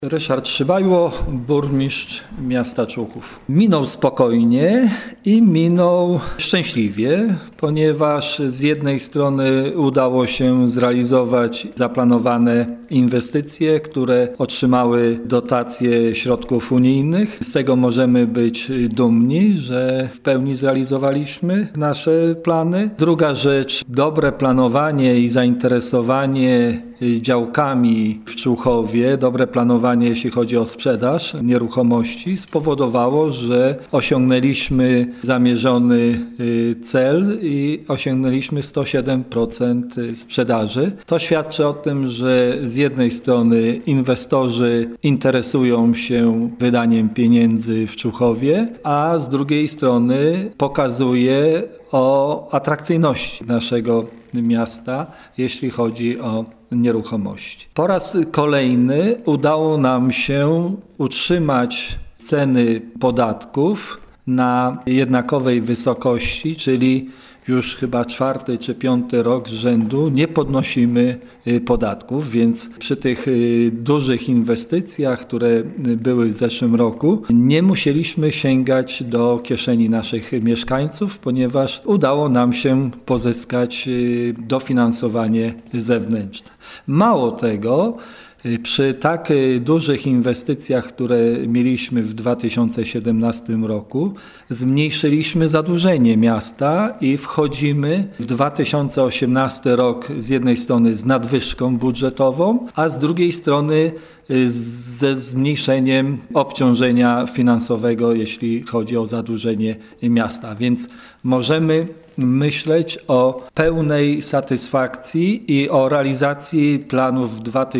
Ryszard Szybajło, burmistrz miasta Człuchów. Minął spokojnie i minął szczęśliwie, ponieważ z jednej strony udało się zrealizować zaplanowane inwestycje, które otrzymały dotacje środków unijnych. Z tego możemy być dumni, że w pełni zrealizowaliśmy nasze plany. Druga rzecz, dobre planowanie i zainteresowanie działkami w Człuchowie, dobre planowanie jeśli chodzi o sprzedaż nieruchomości spowodowało, że osiągnęliśmy zamierzony cel i osiągnęliśmy 107% sprzedaży. To świadczy o tym, że z jednej strony inwestorzy interesują się wydaniem pieniędzy w Człuchowie, a z drugiej strony pokazuje o atrakcyjności naszego miasta, jeśli chodzi o nieruchomości. Po raz kolejny udało nam się utrzymać ceny podatków na jednakowej wysokości, czyli już chyba 4. czy 5. rok z rzędu nie podnosimy podatków, więc przy tych dużych inwestycjach, które były w zeszłym roku, nie musieliśmy sięgać do kieszeni naszych mieszkańców, ponieważ udało nam się pozyskać dofinansowanie zewnętrzne. Mało tego, przy tak dużych inwestycjach, które mieliśmy w 2017 roku, zmniejszyliśmy zadłużenie miasta i wchodzimy w 2018 rok z jednej strony z nadwyżką budżetową, a z drugiej strony ze zmniejszeniem obciążenia finansowego, jeśli chodzi o zadłużenie miasta. Więc możemy myśleć o pełnej satysfakcji i o realizacji planów w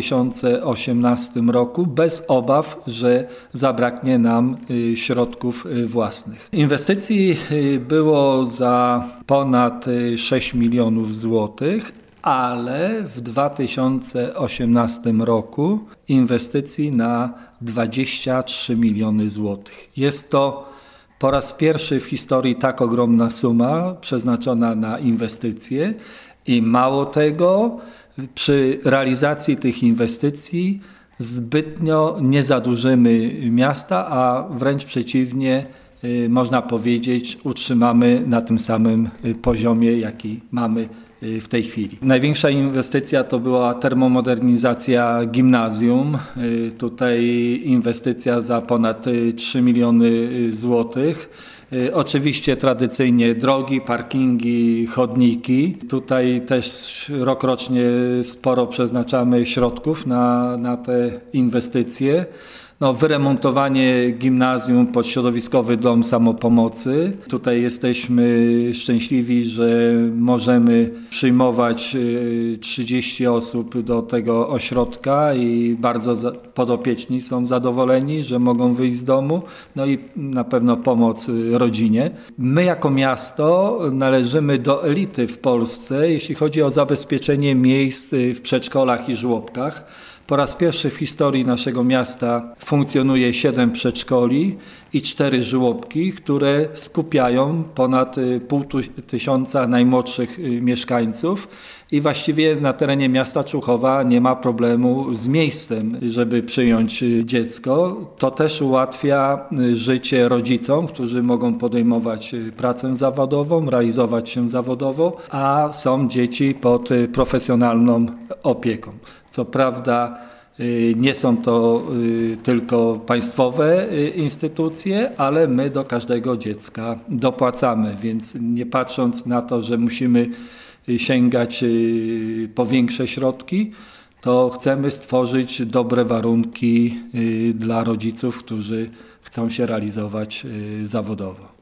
2018 roku bez obaw, że zabraknie nam środków własnych. Inwestycji było za ponad 6 milionów złotych, ale w 2018 roku inwestycji na 23 miliony złotych. Jest to po raz pierwszy w historii tak ogromna suma przeznaczona na inwestycje i mało tego, przy realizacji tych inwestycji zbytnio nie zadłużymy miasta, a wręcz przeciwnie, można powiedzieć, utrzymamy na tym samym poziomie, jaki mamy w tej chwili. Największa inwestycja to była termomodernizacja gimnazjum. Tutaj inwestycja za ponad 3 miliony złotych. Oczywiście tradycyjnie drogi, parkingi, chodniki. Tutaj też rokrocznie sporo przeznaczamy środków na te inwestycje. Wyremontowanie gimnazjum pod środowiskowy dom samopomocy. Tutaj jesteśmy szczęśliwi, że możemy przyjmować 30 osób do tego ośrodka i bardzo podopieczni są zadowoleni, że mogą wyjść z domu, i na pewno pomoc rodzinie. My jako miasto należymy do elity w Polsce, jeśli chodzi o zabezpieczenie miejsc w przedszkolach i żłobkach. Po raz pierwszy w historii naszego miasta funkcjonuje 7 przedszkoli i 4 żłobki, które skupiają ponad 500 najmłodszych mieszkańców i właściwie na terenie miasta Człuchowa nie ma problemu z miejscem, żeby przyjąć dziecko. To też ułatwia życie rodzicom, którzy mogą podejmować pracę zawodową, realizować się zawodowo, a są dzieci pod profesjonalną opieką. Co prawda nie są to tylko państwowe instytucje, ale my do każdego dziecka dopłacamy, więc nie patrząc na to, że musimy sięgać po większe środki, to chcemy stworzyć dobre warunki dla rodziców, którzy chcą się realizować zawodowo.